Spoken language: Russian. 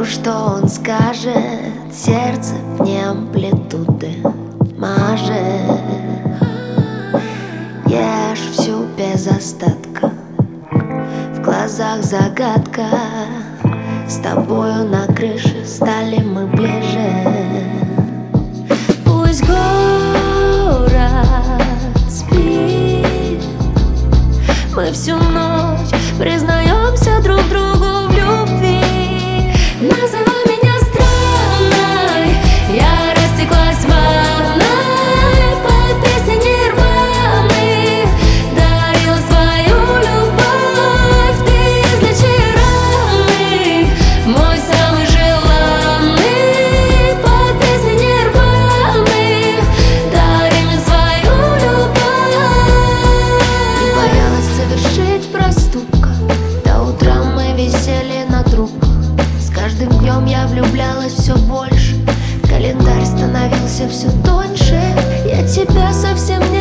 что он скажет, сердце вне амплитуды мажет. Ешь всю без остатка, в глазах загадка. С тобою на крыше стали мы ближе. Пусть город спит, мы всю ночь признаемся друг другу в любви. Называй меня странной, я растеклась в ванной под песни Нирваны. Дарила свою любовь, ты излечи раны, мой самый желанный. Под песни Нирваны дари мне свою любовь. Не боялась совершить проступка, до утра мы висели на трубках. С каждым днем я влюблялась все больше, календарь становился все тоньше. Я тебя совсем не